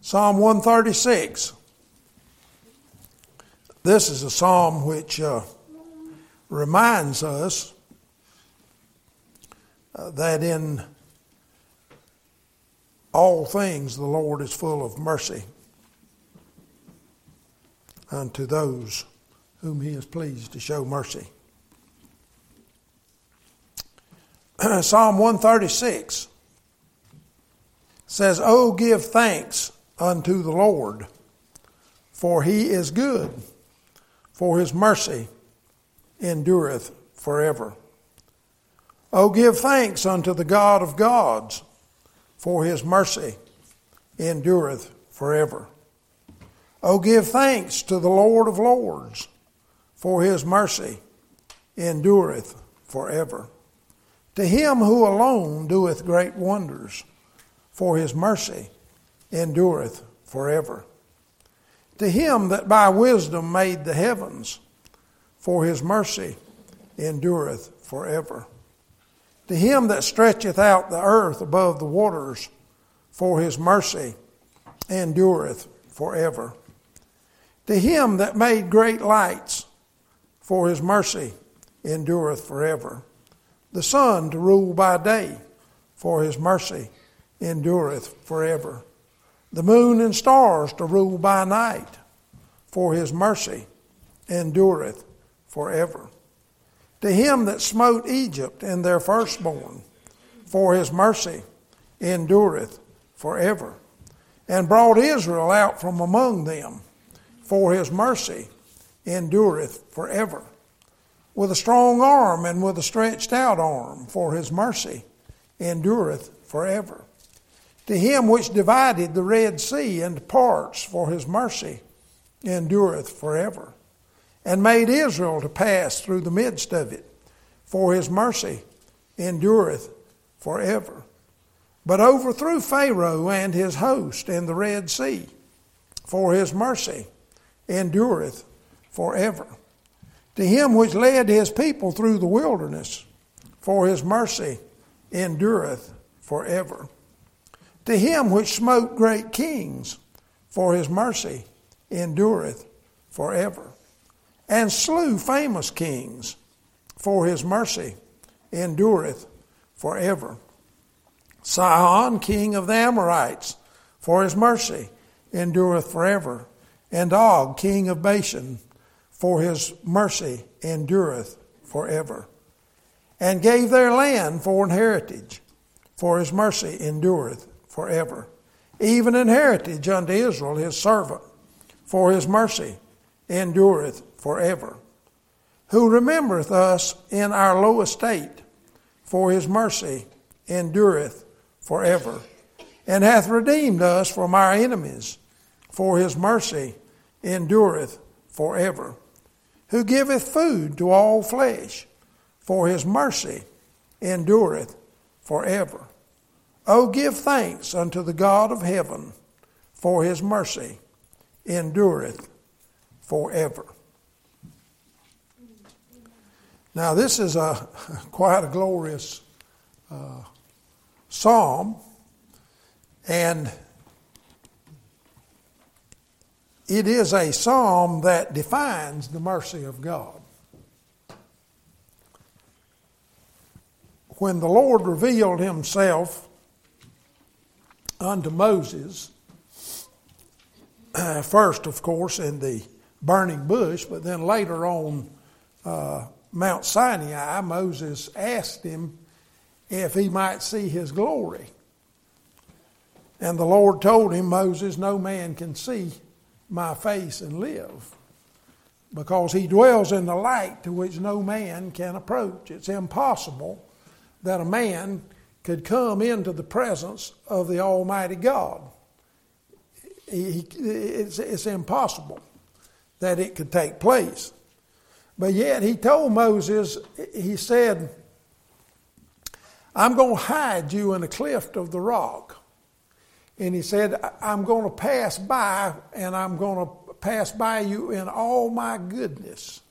Psalm 136. This is a psalm which reminds us that in all things the Lord is full of mercy unto those whom he is pleased to show mercy. Psalm 136 says, "Oh, give thanks unto the Lord, for he is good, for his mercy endureth forever. Oh, give thanks unto the God of gods, for his mercy endureth forever. Oh, give thanks to the Lord of lords, for his mercy endureth forever. To him who alone doeth great wonders, for his mercy endureth forever. To him that by wisdom made the heavens, for his mercy endureth forever. To him that stretcheth out the earth above the waters, for his mercy endureth forever. To him that made great lights, for his mercy endureth forever. The sun to rule by day, for his mercy endureth forever. The moon and stars to rule by night, for his mercy endureth forever. To him that smote Egypt and their firstborn, for his mercy endureth forever. And brought Israel out from among them, for his mercy endureth forever. With a strong arm and with a stretched out arm, for his mercy endureth forever. To him which divided the Red Sea into parts, for his mercy endureth forever. And made Israel to pass through the midst of it, for his mercy endureth forever. But overthrew Pharaoh and his host in the Red Sea, for his mercy endureth forever. To him which led his people through the wilderness, for his mercy endureth forever. To him which smote great kings, for his mercy endureth forever. And slew famous kings, for his mercy endureth forever. Sihon, king of the Amorites, for his mercy endureth forever. And Og, king of Bashan, for his mercy endureth forever. And gave their land for an heritage, for his mercy endureth forever. Even an heritage unto Israel his servant, for his mercy endureth forever. Who remembereth us in our low estate, for his mercy endureth forever. And hath redeemed us from our enemies, for his mercy endureth forever. Who giveth food to all flesh, for his mercy endureth forever. O give thanks unto the God of heaven, for his mercy endureth forever. Now this is quite a glorious psalm, and it is a psalm that defines the mercy of God. When the Lord revealed himself unto Moses, first, of course, in the burning bush, but then later on Mount Sinai, Moses asked him if he might see his glory. And the Lord told him, Moses, no man can see my face and live, because he dwells in the light to which no man can approach. It's impossible that a man could come into the presence of the Almighty God. It's impossible that it could take place. But yet he told Moses, he said, I'm going to hide you in a cleft of the rock. And he said, I'm going to pass by, and I'm going to pass by you in all my goodness.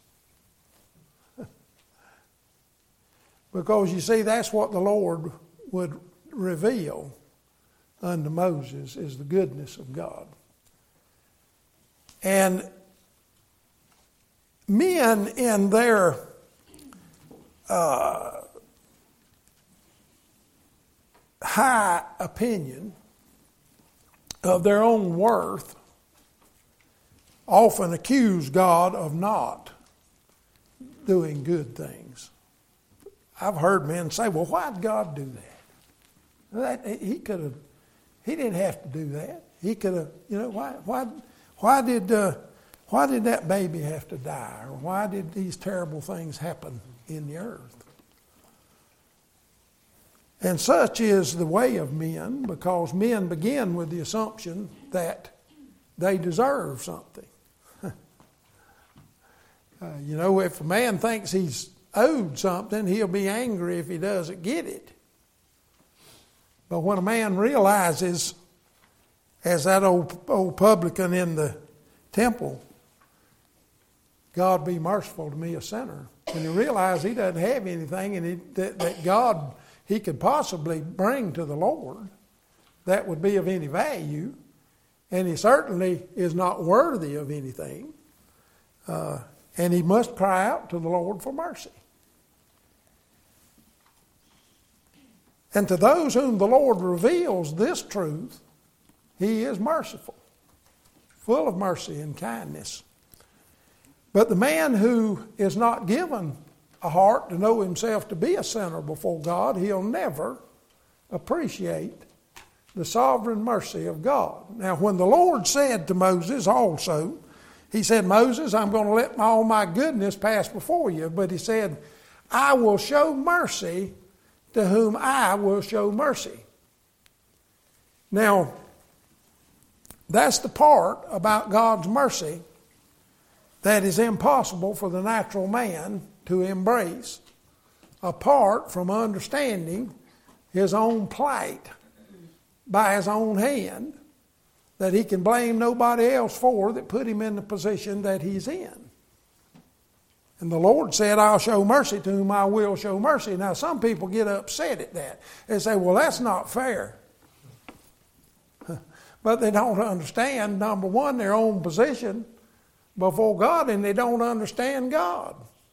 Because you see, that's what the Lord would reveal unto Moses is the goodness of God. And men in their high opinion of their own worth often accuse God of not doing good things. I've heard men say, well, why did God do that? He didn't have to do that. He could have, why did that baby have to die? Or why did these terrible things happen in the earth? And such is the way of men, because men begin with the assumption that they deserve something. If a man thinks he's owed something, he'll be angry if he doesn't get it. But when a man realizes, as that old publican in the temple, God be merciful to me, a sinner, when he realizes he doesn't have anything and that God he could possibly bring to the Lord that would be of any value, and he certainly is not worthy of anything, and he must cry out to the Lord for mercy. And to those whom the Lord reveals this truth, he is merciful, full of mercy and kindness. But the man who is not given a heart to know himself to be a sinner before God, he'll never appreciate the sovereign mercy of God. Now, when the Lord said to Moses also, he said, Moses, I'm going to let all my goodness pass before you. But he said, I will show mercy to whom I will show mercy. Now, that's the part about God's mercy that is impossible for the natural man to embrace, apart from understanding his own plight by his own hand, that he can blame nobody else for, that put him in the position that he's in. And the Lord said, I'll show mercy to whom I will show mercy. Now, some people get upset at that. They say, well, that's not fair. But they don't understand, number one, their own position before God, and they don't understand God.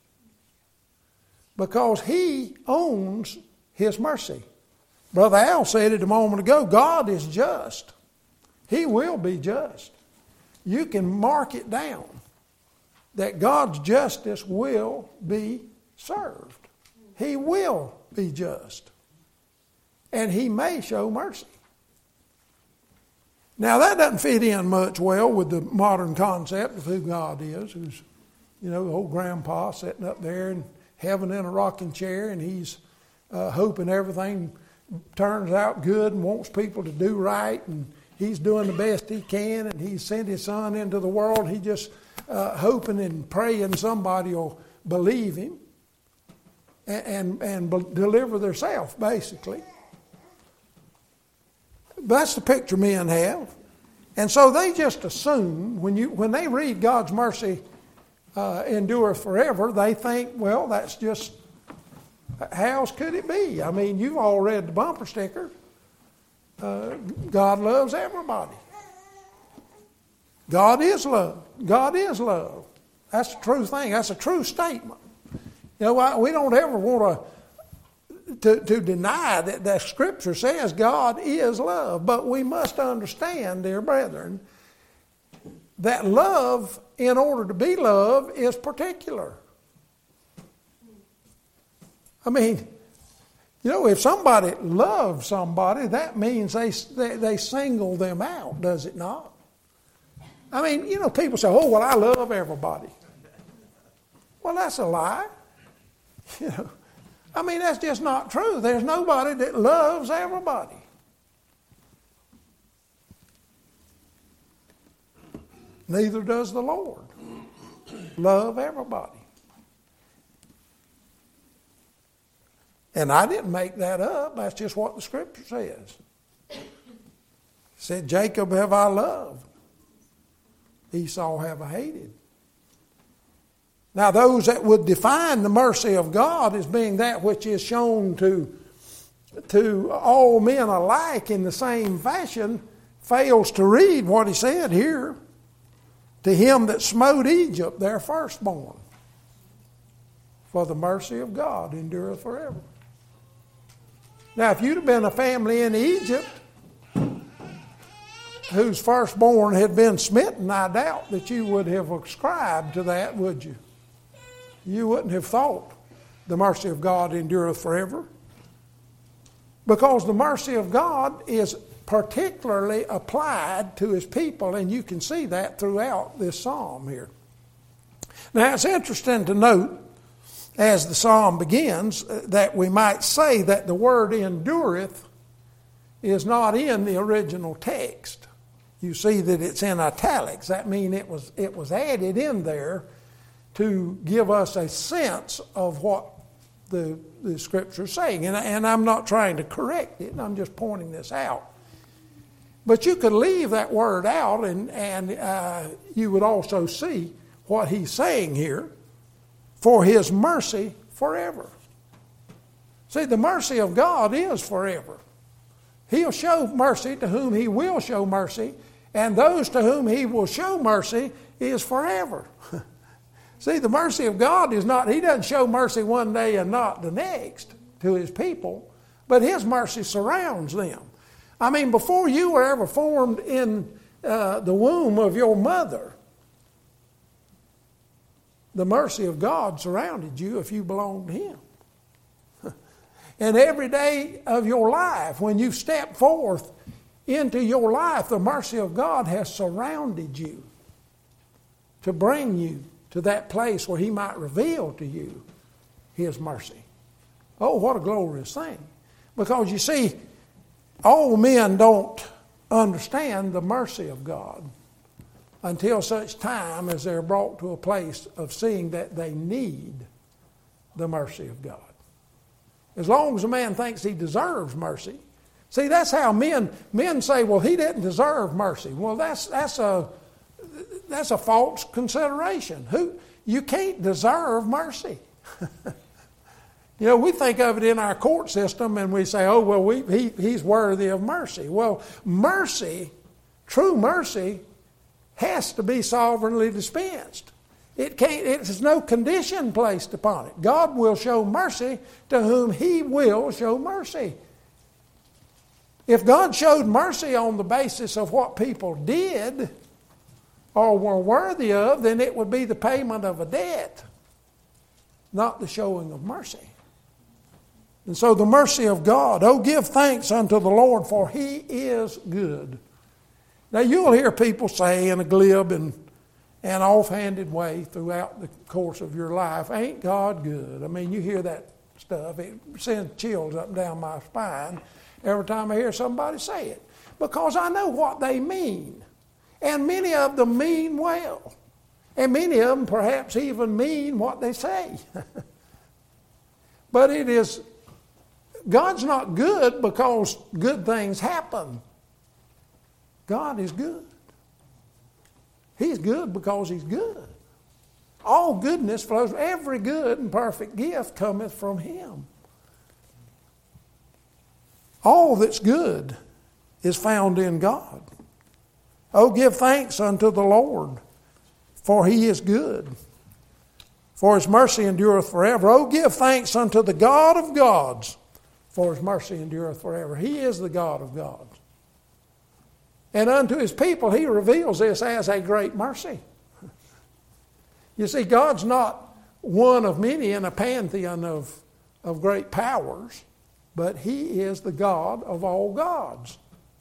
Because he owns his mercy. Brother Al said it a moment ago, God is just. He will be just. You can mark it down that God's justice will be served. He will be just. And he may show mercy. Now that doesn't fit in much well with the modern concept of who God is, who's, the old grandpa sitting up there in heaven in a rocking chair, and he's hoping everything turns out good and wants people to do right, and he's doing the best he can, and he's sent his son into the world. He just hoping and praying somebody will believe him and deliver themselves, basically. That's the picture men have. And so they just assume, when they read God's mercy endureth forever, they think, well, that's just, how else could it be? I mean, you've all read the bumper sticker. God loves everybody. God is love. God is love. That's a true thing. That's a true statement. We don't ever want to deny that Scripture says God is love. But we must understand, dear brethren, that love, in order to be love, is particular. I mean, if somebody loves somebody, that means they single them out, does it not? I mean, people say, oh, well, I love everybody. Well, that's a lie. I mean, that's just not true. There's nobody that loves everybody. Neither does the Lord love everybody. And I didn't make that up. That's just what the Scripture says. It said, Jacob have I loved, Esau have I hated. Now, those that would define the mercy of God as being that which is shown to to all men alike in the same fashion, fails to read what he said here. To him that smote Egypt, their firstborn. For the mercy of God endureth forever. Now, if you'd have been a family in Egypt whose firstborn had been smitten, I doubt that you would have ascribed to that, would you? You wouldn't have thought the mercy of God endureth forever. Because the mercy of God is particularly applied to his people, and you can see that throughout this psalm here. Now, it's interesting to note, as the psalm begins, that we might say that the word endureth is not in the original text. You see that it's in italics. That means it was added in there to give us a sense of what the Scripture is saying. And I'm not trying to correct it, I'm just pointing this out. But you could leave that word out and you would also see what he's saying here. For his mercy forever. See, the mercy of God is forever. He'll show mercy to whom he will show mercy, and those to whom he will show mercy is forever. See, the mercy of God is not, he doesn't show mercy one day and not the next to his people, but his mercy surrounds them. I mean, before you were ever formed in the womb of your mother, the mercy of God surrounded you if you belonged to him. And every day of your life, when you step forth into your life, the mercy of God has surrounded you to bring you to that place where he might reveal to you his mercy. Oh, what a glorious thing. Because you see, all men don't understand the mercy of God until such time as they're brought to a place of seeing that they need the mercy of God. As long as a man thinks he deserves mercy. See, that's how men say, well, he didn't deserve mercy. Well, that's a false consideration. You can't deserve mercy. You know, we think of it in our court system and we say, oh, well, he's worthy of mercy. Well, mercy, true mercy, has to be sovereignly dispensed. There's no condition placed upon it. God will show mercy to whom he will show mercy. If God showed mercy on the basis of what people did or were worthy of, then it would be the payment of a debt, not the showing of mercy. And so the mercy of God, oh, give thanks unto the Lord, for he is good. Now, you'll hear people say in a glib and offhanded way throughout the course of your life, ain't God good? I mean, you hear that stuff. It sends chills up and down my spine every time I hear somebody say it. Because I know what they mean. And many of them mean well. And many of them perhaps even mean what they say. But God's not good because good things happen. God is good. He's good because he's good. All goodness flows, every good and perfect gift cometh from him. All that's good is found in God. Oh, give thanks unto the Lord, for he is good. For his mercy endureth forever. Oh, give thanks unto the God of gods, for his mercy endureth forever. He is the God of gods. And unto his people he reveals this as a great mercy. You see, God's not one of many in a pantheon of great powers, but he is the God of all gods.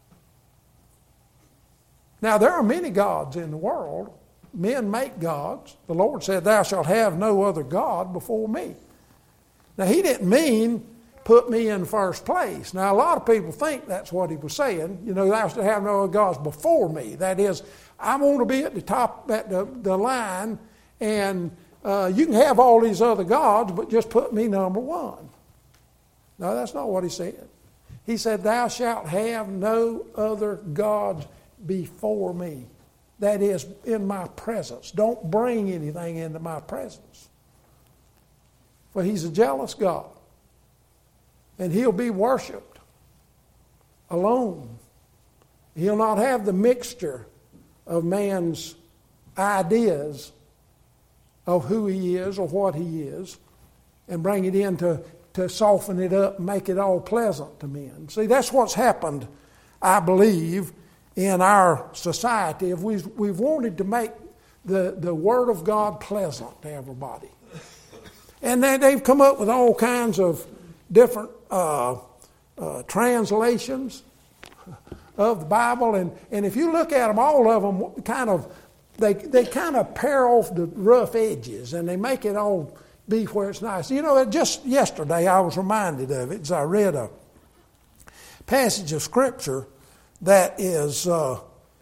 Now, there are many gods in the world. Men make gods. The Lord said, thou shalt have no other God before me. Now, he didn't mean put me in first place. Now, a lot of people think that's what he was saying. You know, thou shalt have no other gods before me. That is, I want to be at the top, at the line, and you can have all these other gods, but just put me number one. No, that's not what he said. He said, thou shalt have no other gods before me. That is, in my presence. Don't bring anything into my presence. For he's a jealous God. and he'll be worshiped alone. He'll not have the mixture of man's ideas of who he is or what he is and bring it in to soften it up and make it all pleasant to men. See, that's what's happened, I believe, in our society. If we've wanted to make the Word of God pleasant to everybody. And they've come up with all kinds of different translations of the Bible. And if you look at them, all of them they kind of pare off the rough edges and they make it all be where it's nice. You know, just yesterday I was reminded of it as I read a passage of Scripture that is a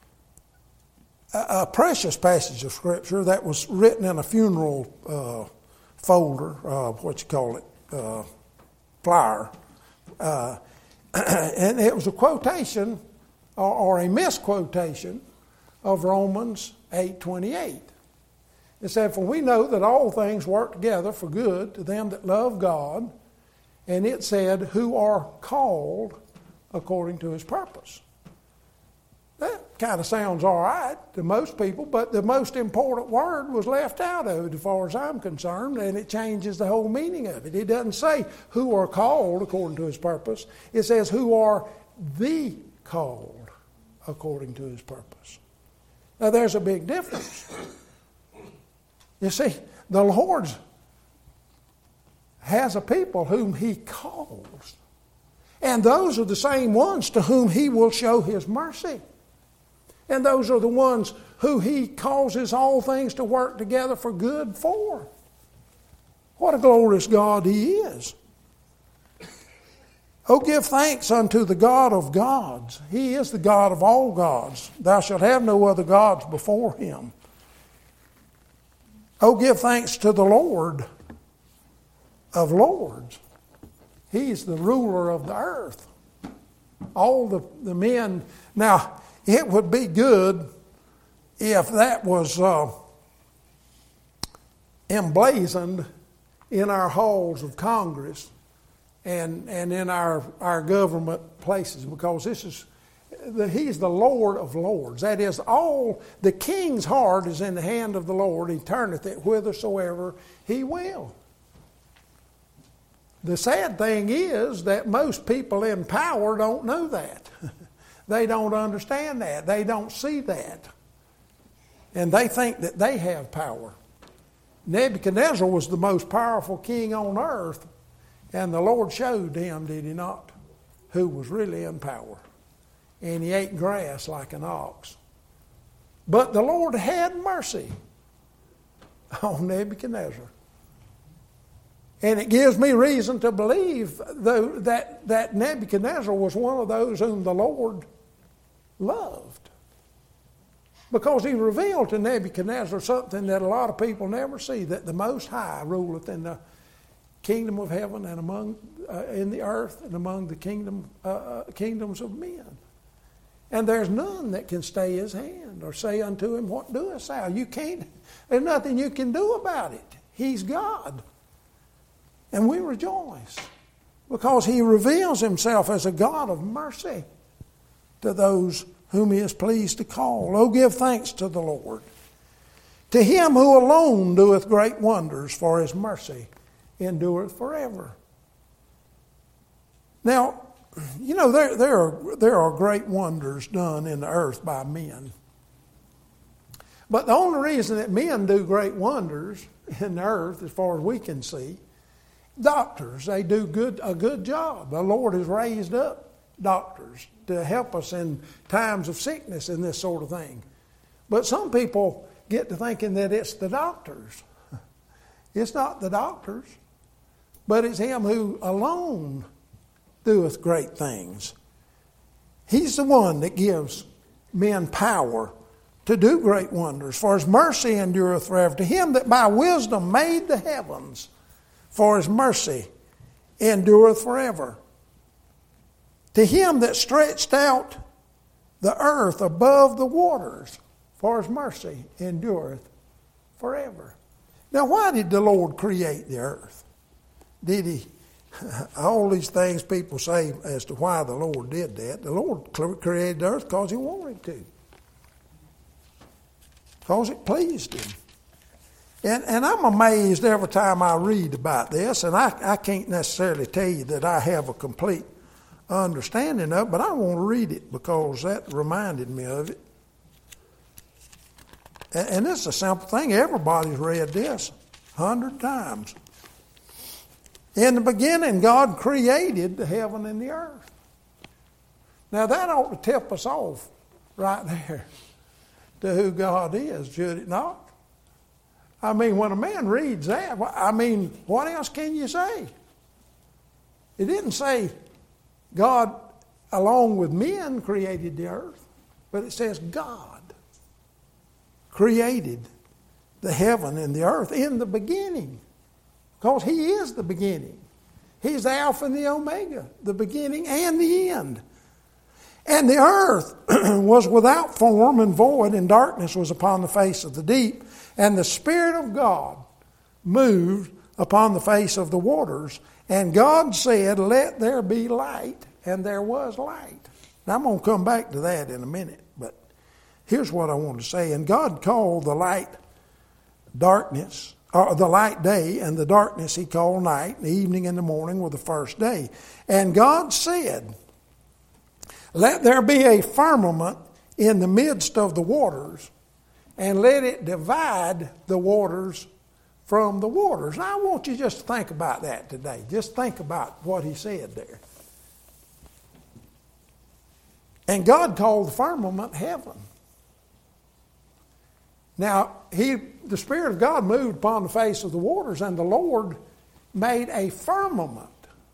precious passage of Scripture that was written in a funeral folder, flyer. And it was a quotation or a misquotation of Romans 8:28. It said, "For we know that all things work together for good to them that love God," and it said, "who are called according to his purpose." That kind of sounds all right to most people, but the most important word was left out of it as far as I'm concerned, and it changes the whole meaning of it. It doesn't say who are called according to his purpose. It says who are the called according to his purpose. Now there's a big difference. You see, the Lord has a people whom he calls, and those are the same ones to whom he will show his mercy. And those are the ones who he causes all things to work together for good for. What a glorious God he is. Oh, give thanks unto the God of gods. He is the God of all gods. Thou shalt have no other gods before him. Oh, give thanks to the Lord of lords. He's the ruler of the earth. All the men. Now, it would be good if that was emblazoned in our halls of Congress and in our government places, because he's the Lord of lords. That is, all the king's heart is in the hand of the Lord. He turneth it whithersoever he will. The sad thing is that most people in power don't know that. They don't understand that. They don't see that. And they think that they have power. Nebuchadnezzar was the most powerful king on earth, and the Lord showed him, did he not, who was really in power. And he ate grass like an ox. But the Lord had mercy on Nebuchadnezzar. And it gives me reason to believe, though, that Nebuchadnezzar was one of those whom the Lord loved. Because he revealed to Nebuchadnezzar something that a lot of people never see, that the Most High ruleth in the kingdom of heaven and among in the earth and among the kingdoms of men. And there's none that can stay his hand or say unto him, "What doest thou?" You can't. There's nothing you can do about it. He's God. And we rejoice because he reveals himself as a God of mercy to those whom he is pleased to call. Oh, give thanks to the Lord. To him who alone doeth great wonders, for his mercy endureth forever. Now, you know, there are great wonders done in the earth by men. But the only reason that men do great wonders in the earth, as far as we can see, doctors, they do a good job. The Lord has raised up doctors to help us in times of sickness and this sort of thing. But some people get to thinking that it's the doctors. It's not the doctors, but it's him who alone doeth great things. He's the one that gives men power to do great wonders. For his mercy endureth forever. To him that by wisdom made the heavens, for his mercy endureth forever. To him that stretched out the earth above the waters, for his mercy endureth forever. Now, why did the Lord create the earth? Did he all these things people say as to why the Lord did that. The Lord created the earth because He wanted to. Because it pleased Him. And I'm amazed every time I read about this, and I can't necessarily tell you that I have a complete understanding of it, but I want to read it because that reminded me of it. And this is a simple thing. Everybody's read this 100 times. In the beginning, God created the heaven and the earth. Now that ought to tip us off right there to who God is, should it not? I mean, when a man reads that, what else can you say? It didn't say God, along with men, created the earth, but it says God created the heaven and the earth in the beginning, because He is the beginning. He's the Alpha and the Omega, the beginning and the end. And the earth was without form and void, and darkness was upon the face of the deep. And the Spirit of God moved upon the face of the waters. And God said, "Let there be light," and there was light. Now I'm going to come back to that in a minute, but here's what I want to say. And God called the light darkness, or the light day, and the darkness He called night. The evening and the morning were the first day. And God said, "Let there be a firmament in the midst of the waters, and let it divide the waters from the waters." Now, I want you just to think about that today. Just think about what He said there. And God called the firmament heaven. Now, the Spirit of God moved upon the face of the waters, and the Lord made a firmament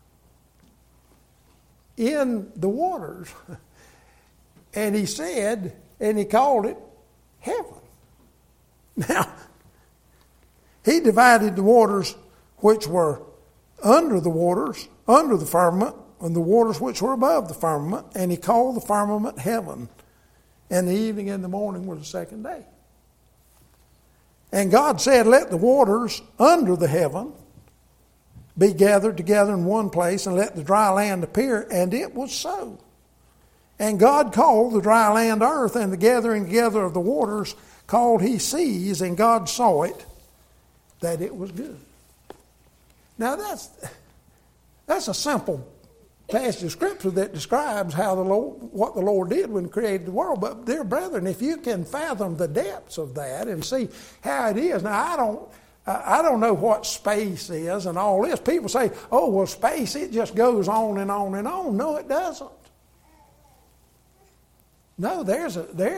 in the waters. And He said, and He called it heaven. Now, He divided the waters which were under the waters, under the firmament, and the waters which were above the firmament, and He called the firmament heaven. And the evening and the morning were the second day. And God said, "Let the waters under the heaven be gathered together in one place, and let the dry land appear." And it was so. And God called the dry land earth, and the gathering together of the waters called He seas, and God saw it, that it was good. Now that's a simple passage of Scripture that describes what the Lord did when He created the world. But dear brethren, if you can fathom the depths of that and see how it is. Now I don't know what space is and all this. People say, "Oh, well, space, it just goes on and on and on." No, it doesn't. No, there's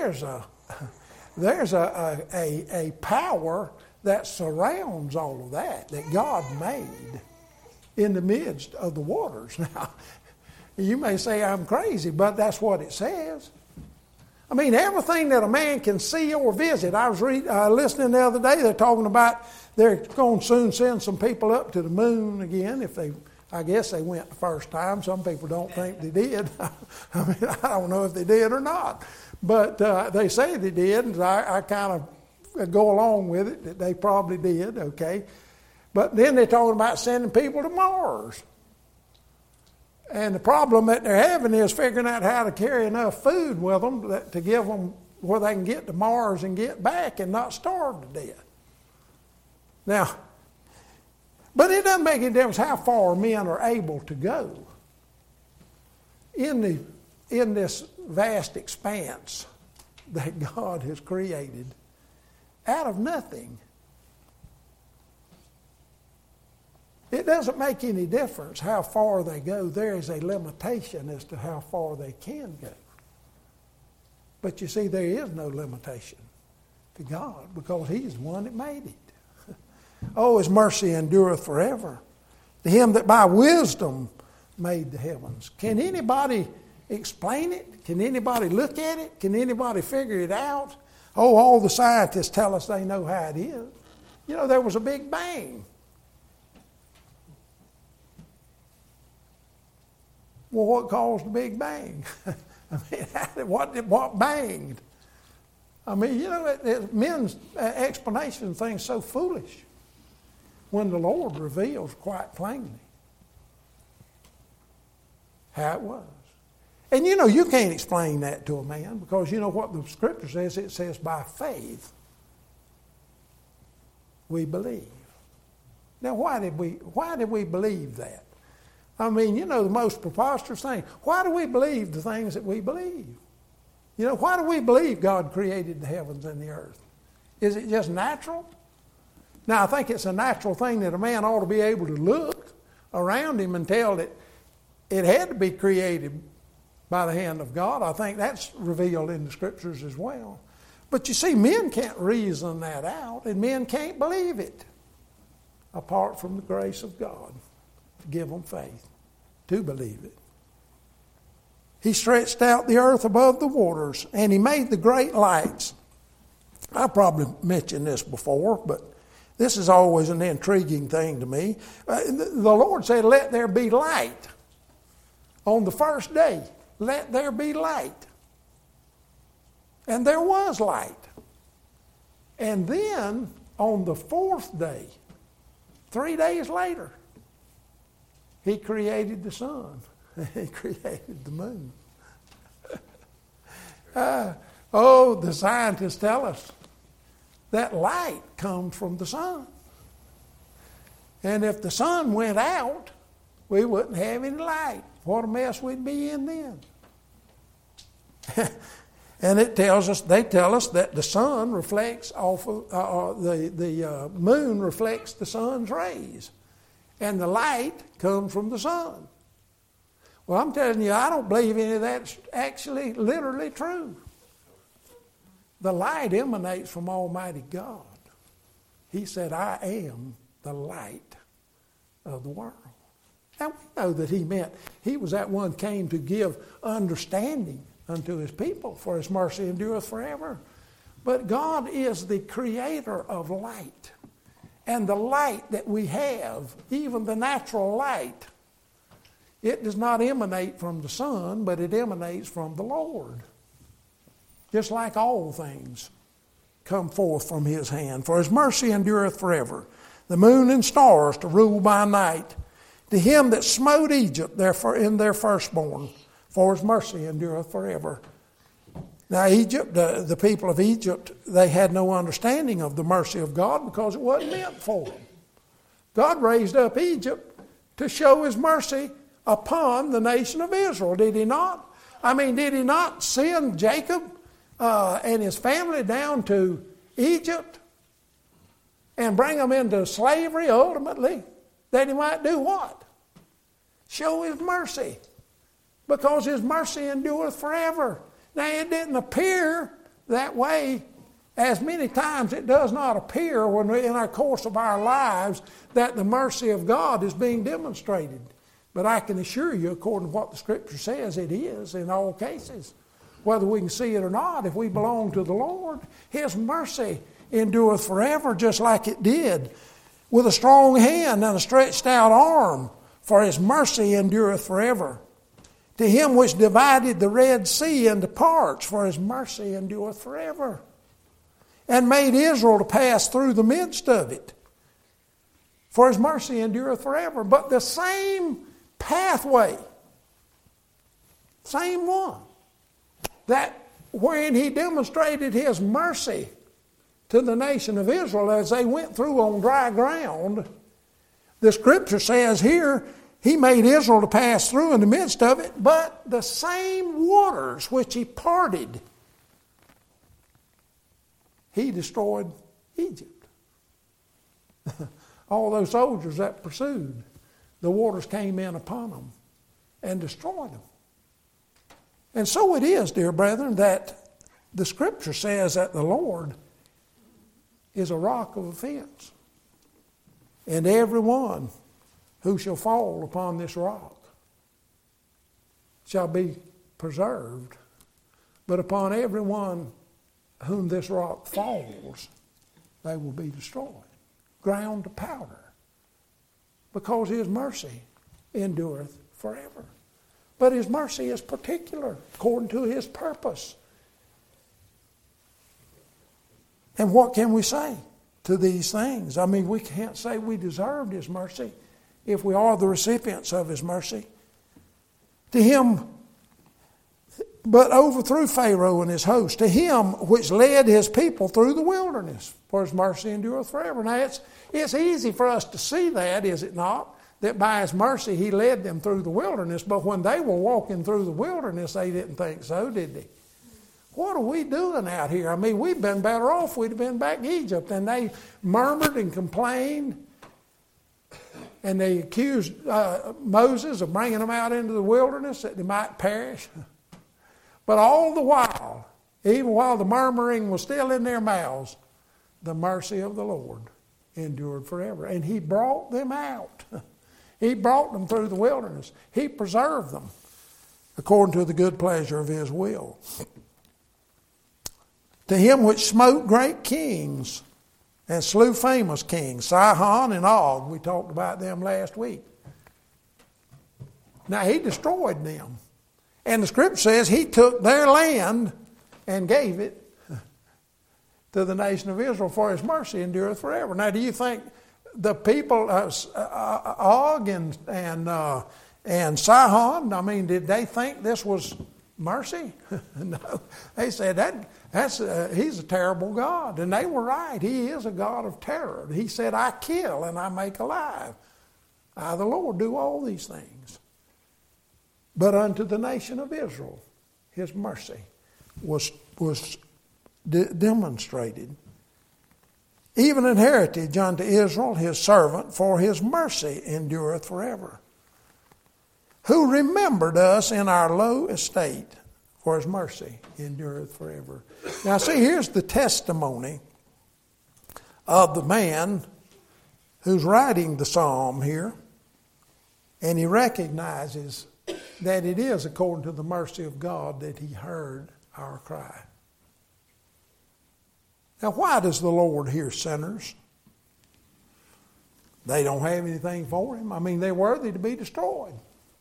a power that surrounds all of that God made in the midst of the waters. Now, you may say I'm crazy, but that's what it says. I mean, everything that a man can see or visit. I was listening the other day. They're talking about they're going to soon send some people up to the moon again. I guess they went the first time. Some people don't think they did. I mean, I don't know if they did or not, but they say they did. And I kind of go along with it that they probably did. Okay, but then they're talking about sending people to Mars. And the problem that they're having is figuring out how to carry enough food with them to give them where they can get to Mars and get back and not starve to death. Now, but it doesn't make any difference how far men are able to go in this vast expanse that God has created out of nothing. It doesn't make any difference how far they go. There is a limitation as to how far they can go. But you see, there is no limitation to God because He's the one that made it. Oh, His mercy endureth forever. To Him that by wisdom made the heavens. Can anybody explain it? Can anybody look at it? Can anybody figure it out? Oh, all the scientists tell us they know how it is. You know, there was a big bang. Well, what caused the Big Bang? I mean, what banged? I mean, you know, men's explanation of things so foolish when the Lord reveals quite plainly. how it was. And you know, you can't explain that to a man because you know what the Scripture says? It says by faith we believe. Now, why did we believe that? I mean, you know, the most preposterous thing. Why do we believe the things that we believe? You know, why do we believe God created the heavens and the earth? Is it just natural? Now, I think it's a natural thing that a man ought to be able to look around him and tell that it had to be created by the hand of God. I think that's revealed in the Scriptures as well. But you see, men can't reason that out, and men can't believe it apart from the grace of God to give them faith to believe it. He stretched out the earth above the waters, and he made the great lights. I probably mentioned this before, but this is always an intriguing thing to me. The Lord said, "Let there be light." On the first day, let there be light. And there was light. And then on the fourth day, 3 days later, he created the sun. He created the moon. The scientists tell us that light comes from the sun. And if the sun went out, we wouldn't have any light. What a mess we'd be in then. And they tell us that the sun reflects off of, the moon reflects the sun's rays. And the light comes from the sun. Well, I'm telling you, I don't believe any of that's actually literally true. The light emanates from Almighty God. He said, "I am the light of the world." Now, we know that he was that one came to give understanding unto his people, for his mercy endureth forever. But God is the creator of light. And the light that we have, even the natural light, it does not emanate from the sun, but it emanates from the Lord. Just like all things come forth from his hand. For his mercy endureth forever. The moon and stars to rule by night. To him that smote Egypt in their firstborn. For his mercy endureth forever. Now Egypt, the people of Egypt, they had no understanding of the mercy of God because it wasn't meant for them. God raised up Egypt to show his mercy upon the nation of Israel, did he not? I mean, did he not send Jacob and his family down to Egypt and bring them into slavery ultimately, that he might do what? Show his mercy. Because his mercy endureth forever. Now, it didn't appear that way as many times it does not appear when we, in our course of our lives, that the mercy of God is being demonstrated. But I can assure you, according to what the Scripture says, it is in all cases. Whether we can see it or not, if we belong to the Lord, his mercy endureth forever, just like it did, with a strong hand and a stretched out arm, for his mercy endureth forever. To him which divided the Red Sea into parts, for his mercy endureth forever. And made Israel to pass through the midst of it, for his mercy endureth forever. But the same pathway, same one, that when he demonstrated his mercy to the nation of Israel as they went through on dry ground, the Scripture says here, he made Israel to pass through in the midst of it, but the same waters which he parted, he destroyed Egypt. All those soldiers that pursued, the waters came in upon them and destroyed them. And so it is, dear brethren, that the Scripture says that the Lord is a rock of offense. And everyone who shall fall upon this rock shall be preserved. But upon everyone whom this rock falls, they will be destroyed, ground to powder, because his mercy endureth forever. But his mercy is particular, according to his purpose. And what can we say to these things? I mean, we can't say we deserved his mercy if we are the recipients of his mercy. To him, but overthrew Pharaoh and his host. To him which led his people through the wilderness, for his mercy endureth forever. Now it's easy for us to see that, is it not? That by his mercy he led them through the wilderness, but when they were walking through the wilderness, they didn't think so, did they? What are we doing out here? I mean, we've been better off. We'd have been back in Egypt. And they murmured and complained. And they accused Moses of bringing them out into the wilderness that they might perish. But all the while, even while the murmuring was still in their mouths, the mercy of the Lord endured forever. And he brought them out. He brought them through the wilderness. He preserved them according to the good pleasure of his will. To him which smote great kings and slew famous kings, Sihon and Og. We talked about them last week. Now he destroyed them. And the scripture says he took their land and gave it to the nation of Israel, for his mercy endureth forever. Now do you think the people, Og and Sihon, I mean, did they think this was mercy? No. They said he's a terrible God. And they were right. He is a God of terror. He said, I kill and I make alive. I, the Lord, do all these things. But unto the nation of Israel, his mercy was demonstrated. Even an heritage unto Israel, his servant, for his mercy endureth forever. Who remembered us in our low estate, for his mercy endureth forever. Now see, here's the testimony of the man who's writing the psalm here, and he recognizes that it is according to the mercy of God that he heard our cry. Now, why does the Lord hear sinners? They don't have anything for him. I mean, they're worthy to be destroyed.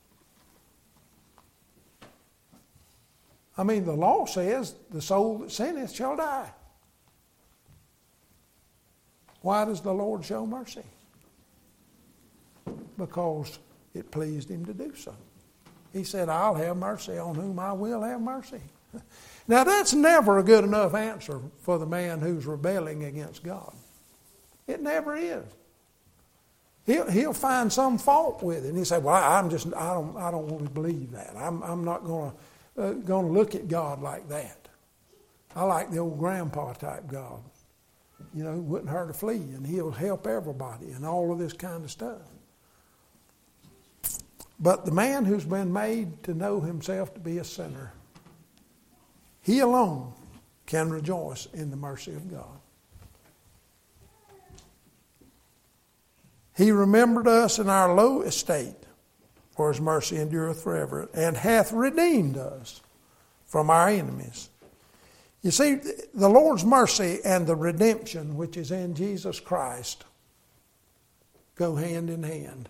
I mean, the law says the soul that sinneth shall die. Why does the Lord show mercy? Because it pleased him to do so. He said, I'll have mercy on whom I will have mercy. Now, that's never a good enough answer for the man who's rebelling against God. It never is. He'll find some fault with it, and he say, "Well, I don't want to believe that. I'm not going to look at God like that. I like the old grandpa type God. You know, wouldn't hurt a flea, and he'll help everybody, and all of this kind of stuff." But the man who's been made to know himself to be a sinner, he alone can rejoice in the mercy of God. He remembered us in our low estate, for his mercy endureth forever, and hath redeemed us from our enemies. You see, the Lord's mercy and the redemption which is in Jesus Christ go hand in hand.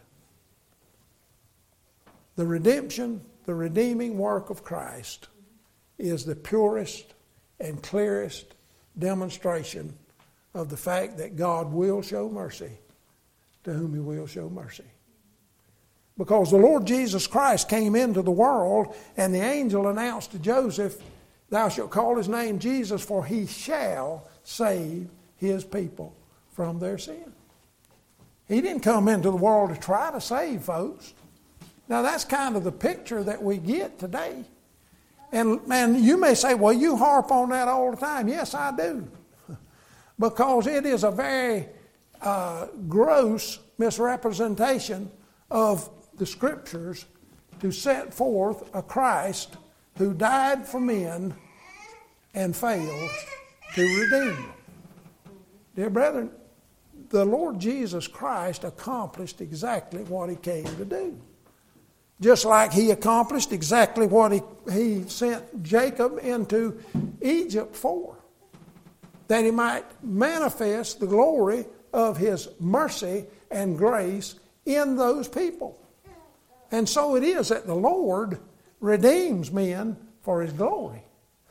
The redemption, the redeeming work of Christ is the purest and clearest demonstration of the fact that God will show mercy to whom he will show mercy. Because the Lord Jesus Christ came into the world, and the angel announced to Joseph, "Thou shalt call his name Jesus, for he shall save his people from their sin." He didn't come into the world to try to save folks. Now that's kind of the picture that we get today. And you may say, "Well, you harp on that all the time." Yes, I do. Because it is a very gross misrepresentation of the Scriptures to set forth a Christ who died for men and failed to redeem them. Dear brethren, the Lord Jesus Christ accomplished exactly what he came to do. Just like he accomplished exactly what he sent Jacob into Egypt for. That he might manifest the glory of his mercy and grace in those people. And so it is that the Lord redeems men for his glory.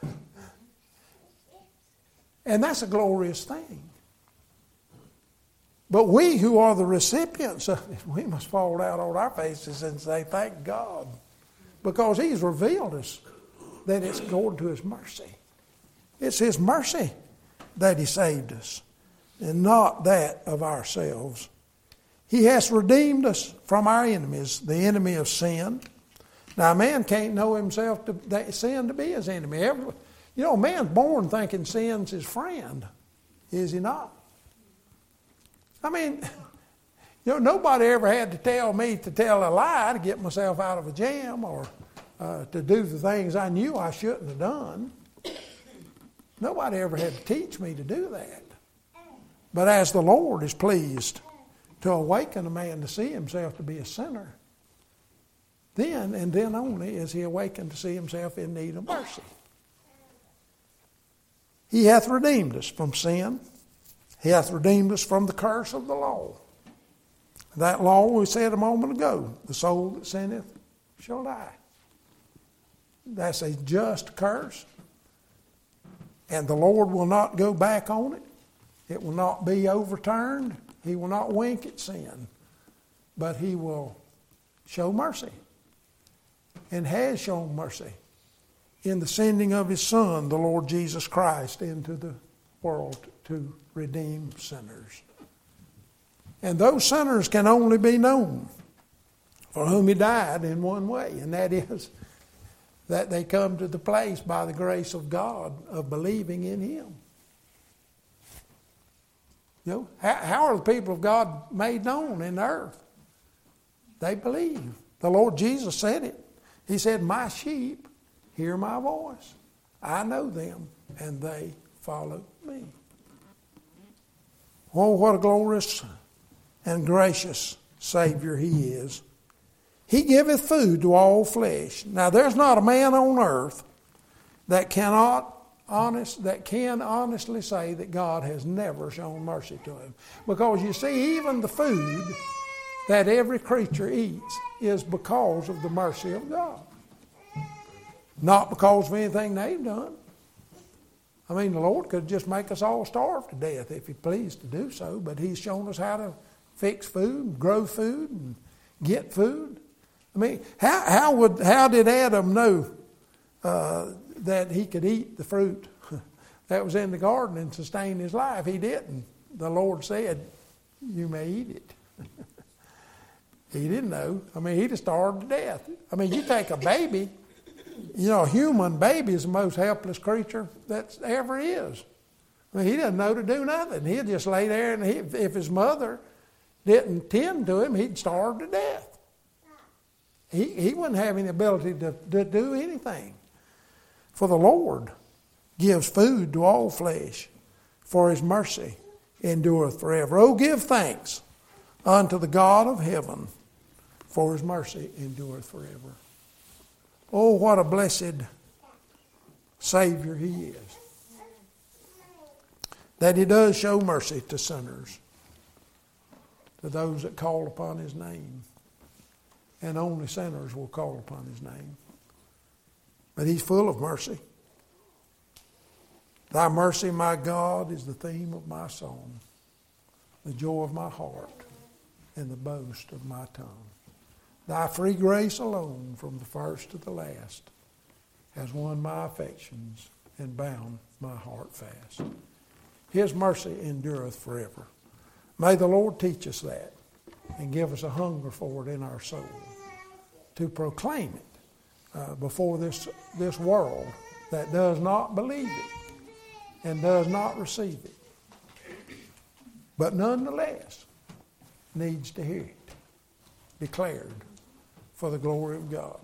And that's a glorious thing. But we who are the recipients of it, we must fall down on our faces and say, "Thank God because He's revealed us that it's according to His mercy. It's His mercy that He saved us, and not that of ourselves. He has redeemed us from our enemies, the enemy of sin. Now, a man can't know himself sin to be his enemy. A man's born thinking sin's his friend, is he not? I mean, nobody ever had to tell me to tell a lie to get myself out of a jam or to do the things I knew I shouldn't have done. Nobody ever had to teach me to do that. But as the Lord is pleased to awaken a man to see himself to be a sinner, then and then only is he awakened to see himself in need of mercy. He hath redeemed us from sin. He hath redeemed us from the curse of the law. That law we said a moment ago, the soul that sinneth shall die. That's a just curse. And the Lord will not go back on it. It will not be overturned. He will not wink at sin. But He will show mercy. And has shown mercy in the sending of His Son, the Lord Jesus Christ, into the world to redeem sinners. And those sinners can only be known for whom He died in one way, and that is that they come to the place by the grace of God of believing in Him. How are the people of God made known in the earth? They believe. The Lord Jesus said it. He said, "My sheep hear my voice. I know them, and they follow me." Oh, what a glorious and gracious Savior He is. He giveth food to all flesh. Now, there's not a man on earth that can honestly say that God has never shown mercy to him. Because you see, even the food that every creature eats is because of the mercy of God. Not because of anything they've done. I mean, the Lord could just make us all starve to death if He pleased to do so, but He's shown us how to fix food, and grow food, and get food. I mean, how did Adam know that he could eat the fruit that was in the garden and sustain his life? He didn't. The Lord said, "You may eat it." He didn't know. I mean, he'd have starved to death. I mean, you take a baby, a human baby is the most helpless creature that ever is. I mean, he doesn't know to do nothing. He'd just lay there, and if his mother didn't tend to him, he'd starve to death. He wouldn't have any ability to do anything. For the Lord gives food to all flesh, for His mercy endureth forever. Oh, give thanks unto the God of heaven, for His mercy endureth forever. Oh, what a blessed Savior He is, that He does show mercy to sinners, to those that call upon His name. And only sinners will call upon His name. But He's full of mercy. Thy mercy, my God, is the theme of my song, the joy of my heart, and the boast of my tongue. Thy free grace alone, from the first to the last, has won my affections and bound my heart fast. His mercy endureth forever. May the Lord teach us that and give us a hunger for it in our soul, to proclaim it before this world that does not believe it and does not receive it, but nonetheless needs to hear it declared for the glory of God.